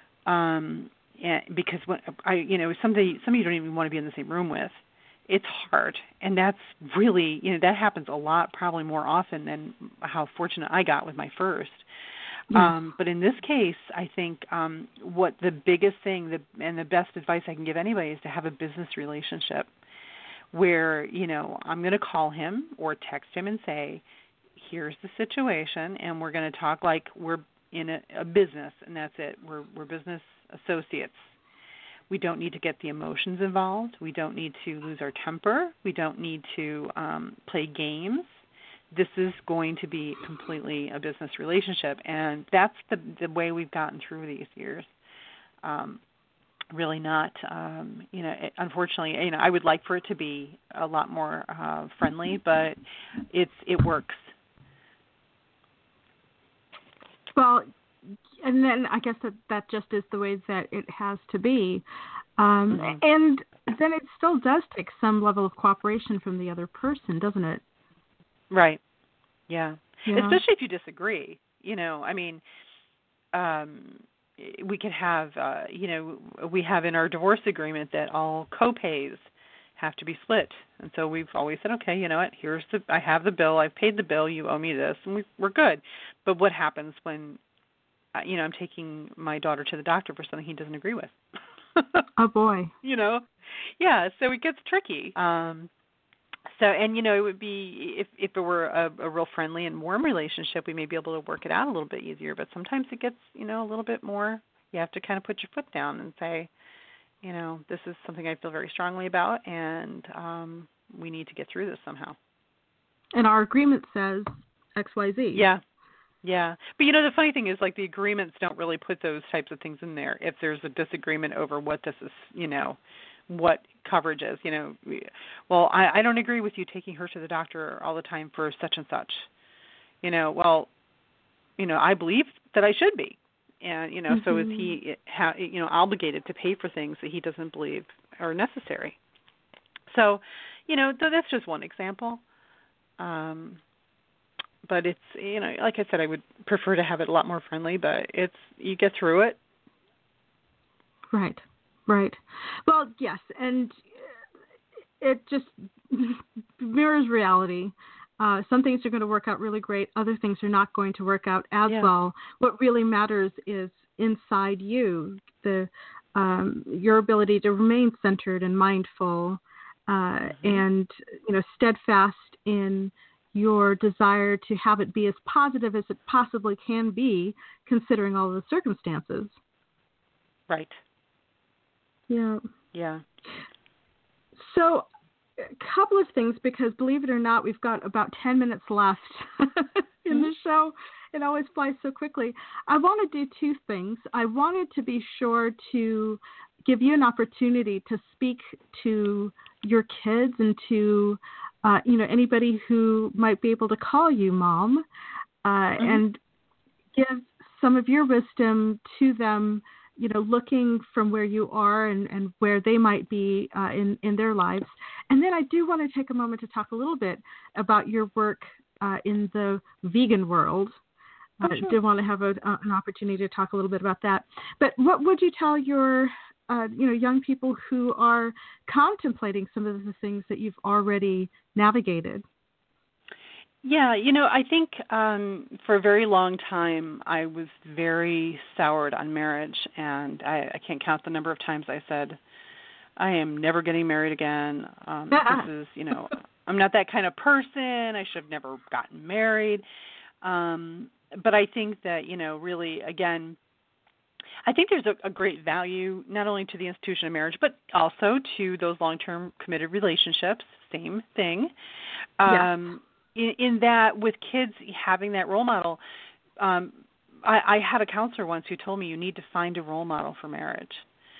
[SPEAKER 4] um, and because when I, you know, somebody somebody you don't even want to be in the same room with, it's hard, and that's really, you know, that happens a lot, probably more often than how fortunate I got with my first.
[SPEAKER 2] Yes.
[SPEAKER 4] Um, but in this case, I think um, what the biggest thing the, and the best advice I can give anybody is to have a business relationship where, you know, I'm going to call him or text him and say, here's the situation, and we're going to talk like we're in a, a business, and that's it. We're, we're business associates. We don't need to get the emotions involved. We don't need to lose our temper. We don't need to um, play games. This is going to be completely a business relationship, and that's the the way we've gotten through these years. Um, really not, um, you know, it, unfortunately, you know, I would like for it to be a lot more uh, friendly, but it's it works.
[SPEAKER 2] Well, and then I guess that that just is the way that it has to be. Um,
[SPEAKER 4] Mm-hmm.
[SPEAKER 2] And then it still does take some level of cooperation from the other person, doesn't it?
[SPEAKER 4] Right. Yeah.
[SPEAKER 2] Yeah.
[SPEAKER 4] Especially if you disagree. You know, I mean, um, we could have, uh, you know, we have in our divorce agreement that all co-pays have to be split. And so we've always said, okay, you know what, here's the, I have the bill, I've paid the bill, you owe me this, and we, we're good. But what happens when, uh, you know, I'm taking my daughter to the doctor for something he doesn't agree with?
[SPEAKER 2] Oh, boy.
[SPEAKER 4] You know? Yeah, so it gets tricky. Um, so, and, you know, it would be, if, if it were a, a real friendly and warm relationship, we may be able to work it out a little bit easier. But sometimes it gets, you know, a little bit more, you have to kind of put your foot down and say, you know, this is something I feel very strongly about, and um, we need to get through this somehow.
[SPEAKER 2] And our agreement says X Y Z.
[SPEAKER 4] Yeah. Yeah. But, you know, the funny thing is, like, the agreements don't really put those types of things in there. If there's a disagreement over what this is, you know, what coverage is, you know, well, I, I don't agree with you taking her to the doctor all the time for such and such. You know, well, you know, I believe that I should be. And, you know, mm-hmm. so is he, you know, obligated to pay for things that he doesn't believe are necessary. So, you know, th- that's just one example. Um, but it's, you know, like I said, I would prefer to have it a lot more friendly, but it's, you get through it.
[SPEAKER 2] Right, right. Well, yes, and it just mirrors reality. Uh, some things are going to work out really great. Other things are not going to work out as
[SPEAKER 4] yeah.
[SPEAKER 2] well. What really matters is inside you, the um, your ability to remain centered and mindful, uh, mm-hmm. and you know, steadfast in your desire to have it be as positive as it possibly can be, considering all the circumstances.
[SPEAKER 4] Right.
[SPEAKER 2] Yeah.
[SPEAKER 4] Yeah.
[SPEAKER 2] So, a couple of things, because believe it or not, we've got about ten minutes left in mm-hmm. the show. It always flies so quickly. I want to do two things. I wanted to be sure to give you an opportunity to speak to your kids and to, uh, you know, anybody who might be able to call you mom, uh, mm-hmm. and give some of your wisdom to them, you know, looking from where you are and, and where they might be uh, in, in their lives. And then I do want to take a moment to talk a little bit about your work uh, in the vegan world. I oh, sure. did want to have a, uh, an opportunity to talk a little bit about that. But what would you tell your, uh, you know, young people who are contemplating some of the things that you've already navigated?
[SPEAKER 4] Yeah, you know, I think um, for a very long time I was very soured on marriage, and I, I can't count the number of times I said, I am never getting married again. Um, this is, you know, I'm not that kind of person. I should have never gotten married. Um, but I think that, you know, really, again, I think there's a, a great value not only to the institution of marriage, but also to those long-term committed relationships. Same thing. Um, yeah. in, in that with kids having that role model, um, I, I had a counselor once who told me you need to find a role model for marriage.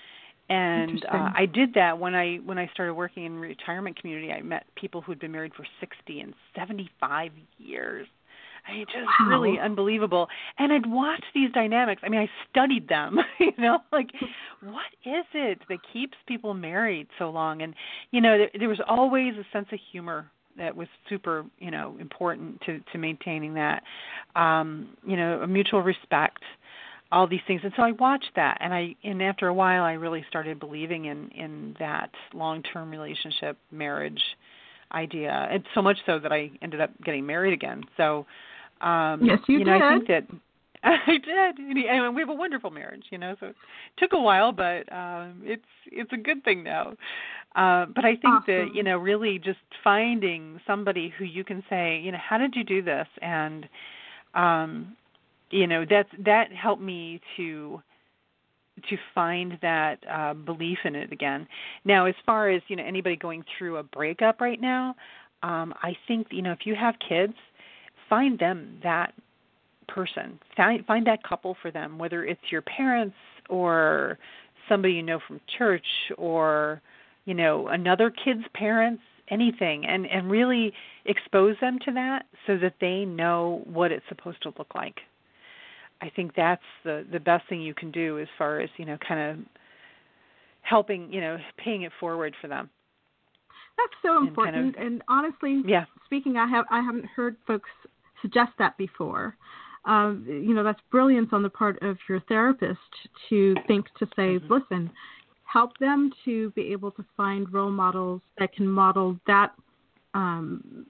[SPEAKER 4] And uh, I did that when I when I started working in the retirement community. I met people who'd been married for sixty and seventy-five years. I mean, just wow. really unbelievable. And I'd watch these dynamics. I mean, I studied them, you know, like what is it that keeps people married so long? And, you know, there, there was always a sense of humor that was super, you know, important to, to maintaining that, um, you know, a mutual respect, all these things. And so I watched that. And I, and after a while, I really started believing in, in that long-term relationship, marriage idea. And so much so that I ended up getting married again. So, Um,
[SPEAKER 2] yes, you,
[SPEAKER 4] you know,
[SPEAKER 2] did.
[SPEAKER 4] I think that I did, and we have a wonderful marriage. You know, so it took a while, but um, it's it's a good thing now. Uh, but I think awesome. that you know, really just finding somebody who you can say, you know, how did you do this, and um, you know, that's that helped me to to find that uh, belief in it again. Now, as far as you know, anybody going through a breakup right now, um, I think you know, if you have kids, find them that person. Find, find that couple for them, whether it's your parents or somebody you know from church or, you know, another kid's parents, anything, and, and really expose them to that so that they know what it's supposed to look like. I think that's the, the best thing you can do as far as, you know, kind of helping, you know, paying it forward for them.
[SPEAKER 2] That's so important. And, kind of, and honestly, yeah. speaking, I have I haven't heard folks suggest that before. Um, you know, that's brilliance on the part of your therapist to think to say, mm-hmm. listen, help them to be able to find role models that can model that um,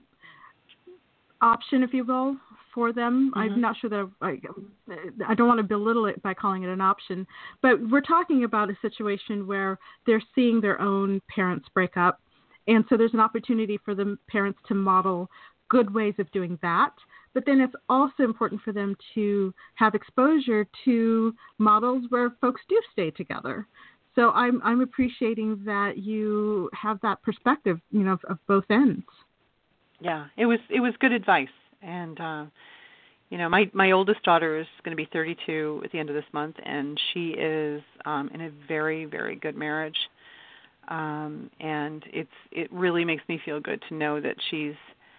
[SPEAKER 2] option, if you will, for them. Mm-hmm. I'm not sure that I, I don't want to belittle it by calling it an option, but we're talking about a situation where they're seeing their own parents break up. And so there's an opportunity for the parents to model good ways of doing that. But then it's also important for them to have exposure to models where folks do stay together. So I'm I'm appreciating that you have that perspective, you know, of, of both ends.
[SPEAKER 4] Yeah, it was it was good advice. And uh, you know, my my oldest daughter is going to be thirty-two at the end of this month, and she is um, in a very very good marriage. Um, and it's it really makes me feel good to know that she's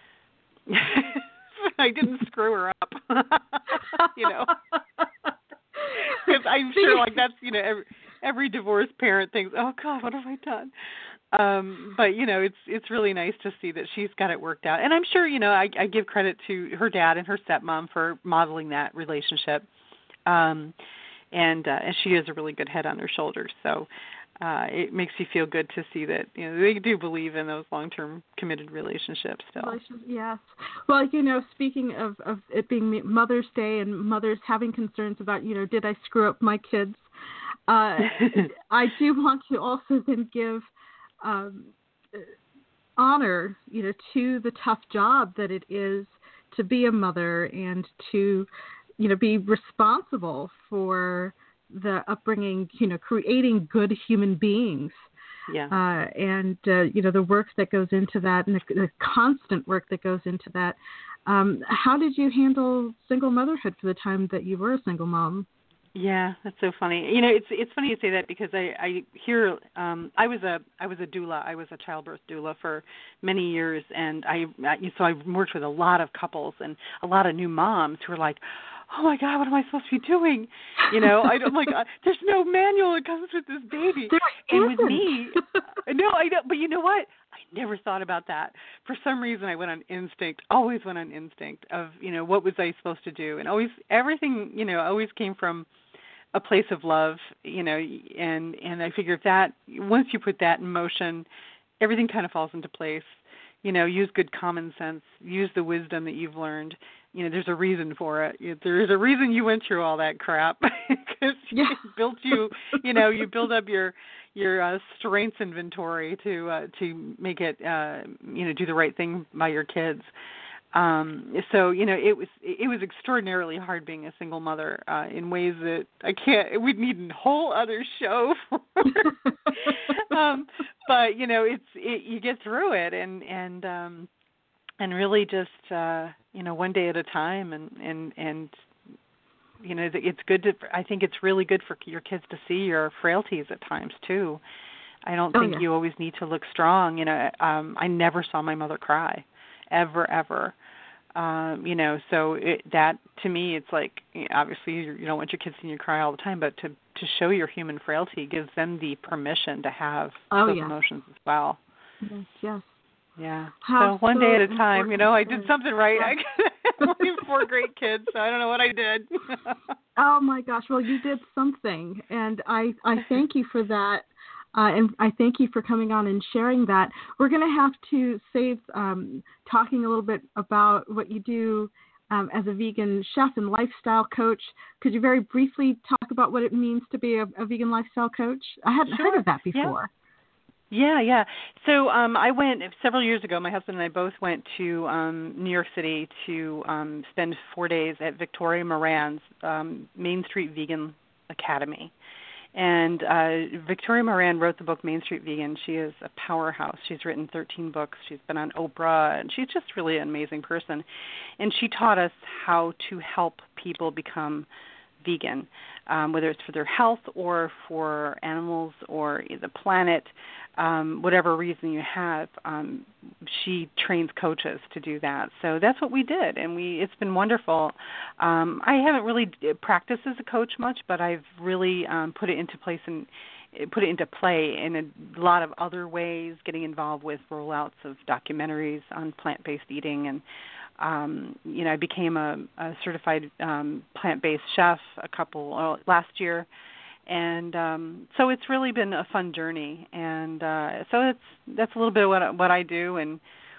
[SPEAKER 4] I didn't screw her up, you know, because I'm sure like that's you know every, every divorced parent thinks, oh God, what have I done? Um, but you know, it's it's really nice to see that she's got it worked out, and I'm sure you know I, I give credit to her dad and her stepmom for modeling that relationship. Um, and uh, and she has a really good head on her shoulders. So uh, it makes you feel good to see that, you know, they do believe in those long-term committed relationships still.
[SPEAKER 2] Yes. Well, you know, speaking of, of it being Mother's Day and mothers having concerns about, you know, did I screw up my kids? Uh, I do want to also then give um, honor, you know, to the tough job that it is to be a mother and to, you know, be responsible for the upbringing, you know, creating good human beings.
[SPEAKER 4] Yeah.
[SPEAKER 2] Uh, and, uh, you know, the work that goes into that and the, the constant work that goes into that. Um, how did you handle single motherhood for the time that you were a single mom?
[SPEAKER 4] Yeah, that's so funny. You know, it's it's funny you say that because I, I hear um, I was a I was a doula. I was a childbirth doula for many years, and I so I worked with a lot of couples and a lot of new moms who were like, "Oh my God, what am I supposed to be doing?" You know, I don't like. Uh, there's no manual that comes with this baby.
[SPEAKER 2] There
[SPEAKER 4] and
[SPEAKER 2] isn't.
[SPEAKER 4] with me, no, I don't. But you know what? I never thought about that. For some reason, I went on instinct. Always went on instinct of, you know, what was I supposed to do, and always everything, you know, always came from a place of love, you know, and and I figure if that once you put that in motion, everything kind of falls into place. You know, use good common sense, use the wisdom that you've learned. You know, there's a reason for it. There is a reason you went through all that crap because
[SPEAKER 2] Yeah.
[SPEAKER 4] it built you. You know, you build up your your uh, strengths inventory to uh, to make it, uh, you know, do the right thing by your kids. Um, so, you know, it was it was extraordinarily hard being a single mother uh, in ways that I can't. We'd need a whole other show for. um, but you know, it's it, you get through it, and and um, and really just uh, you know, one day at a time, and and and you know, it's good to. I think it's really good for your kids to see your frailties at times too. I don't
[SPEAKER 2] Oh,
[SPEAKER 4] think
[SPEAKER 2] yeah.
[SPEAKER 4] you always need to look strong. You know, um, I never saw my mother cry, ever, ever. Um, you know, so it, that to me, it's like, obviously you, you don't want your kids seeing you cry all the time, but to to show your human frailty gives them the permission to have
[SPEAKER 2] Oh,
[SPEAKER 4] those
[SPEAKER 2] yeah.
[SPEAKER 4] emotions as well.
[SPEAKER 2] Yes, yes.
[SPEAKER 4] Yeah.
[SPEAKER 2] How
[SPEAKER 4] so one day at a
[SPEAKER 2] so
[SPEAKER 4] time, you know, I did
[SPEAKER 2] important.
[SPEAKER 4] something right.
[SPEAKER 2] Yeah.
[SPEAKER 4] I got four great kids, so I don't know what I did.
[SPEAKER 2] Oh my gosh! Well, you did something, and I I thank you for that, uh, and I thank you for coming on and sharing that. We're going to have to save um, talking a little bit about what you do um, as a vegan chef and lifestyle coach. Could you very briefly talk about what it means to be a, a vegan lifestyle coach? I hadn't
[SPEAKER 4] Sure.
[SPEAKER 2] heard of that
[SPEAKER 4] Yeah.
[SPEAKER 2] before.
[SPEAKER 4] Yeah, yeah. So um, I went several years ago. My husband and I both went to um, New York City to um, spend four days at Victoria Moran's um, Main Street Vegan Academy. And uh, Victoria Moran wrote the book Main Street Vegan. She is a powerhouse. She's written thirteen books. She's been on Oprah, and she's just really an amazing person. And she taught us how to help people become vegan, um, whether it's for their health or for animals or the planet, um, whatever reason you have. Um, she trains coaches to do that. So that's what we did, and we it's been wonderful. Um, I haven't really practiced as a coach much, but I've really um, put it into place and put it into play in a lot of other ways, getting involved with rollouts of documentaries on plant-based eating. And Um, you know, I became a, a certified um, plant-based chef a couple uh, last year, and um, so it's really been a fun journey. And uh, so it's that's a little bit of what I, what I do, and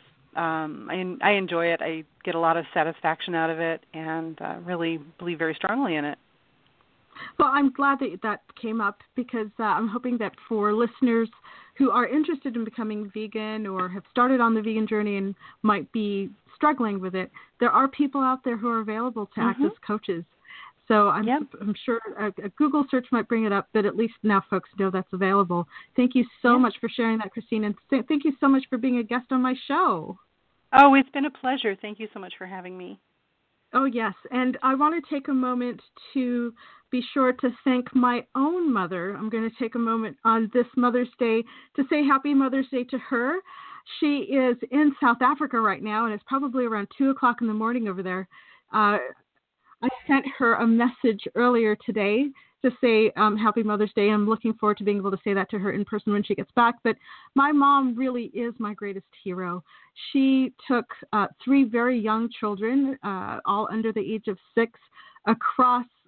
[SPEAKER 4] um, I, I enjoy it. I get a lot of satisfaction out of it, and uh, really believe very strongly in it.
[SPEAKER 2] Well, I'm glad that that came up because uh, I'm hoping that for listeners who are interested in becoming vegan or have started on the vegan journey and might be struggling with it, there are people out there who are available to act
[SPEAKER 4] Mm-hmm.
[SPEAKER 2] as coaches. So I'm,
[SPEAKER 4] Yep.
[SPEAKER 2] I'm sure a, a Google search might bring it up, but at least now folks know that's available. Thank you so
[SPEAKER 4] Yeah.
[SPEAKER 2] much for sharing that, Christine, and th- thank you so much for being a guest on my show.
[SPEAKER 4] Oh, it's been a pleasure. Thank you so much for having me.
[SPEAKER 2] Oh, yes. And I want to take a moment to be sure to thank my own mother. I'm going to take a moment on this Mother's Day to say Happy Mother's Day to her. She is in South Africa right now, and it's probably around two o'clock in the morning over there. Uh, I sent her a message earlier today to say um, Happy Mother's Day. I'm looking forward to being able to say that to her in person when she gets back. But my mom really is my greatest hero. She took uh, three very young children, uh, all under the age of six, across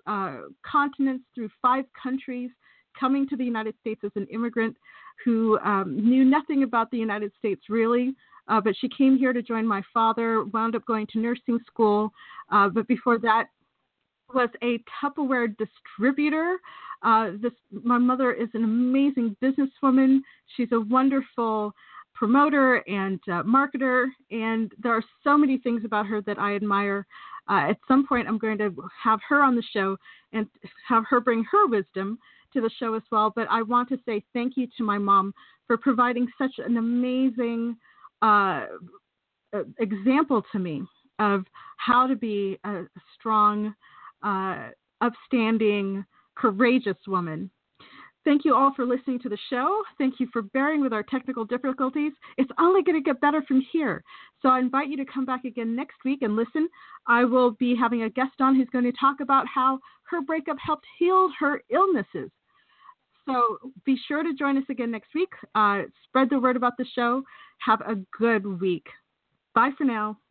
[SPEAKER 2] uh, continents, through five countries, coming to the United States as an immigrant who um, knew nothing about the United States really, uh, but she came here to join my father, wound up going to nursing school, uh, but before that was a Tupperware distributor. Uh, this, my mother is an amazing businesswoman. She's a wonderful promoter and uh, marketer, and there are so many things about her that I admire. Uh, at some point, I'm going to have her on the show and have her bring her wisdom to the show as well. But I want to say thank you to my mom for providing such an amazing uh, example to me of how to be a strong, uh, upstanding, courageous woman. Thank you all for listening to the show. Thank you for bearing with our technical difficulties. It's only going to get better from here. So I invite you to come back again next week and listen. I will be having a guest on who's going to talk about how her breakup helped heal her illnesses. So be sure to join us again next week. Uh, spread the word about the show. Have a good week. Bye for now.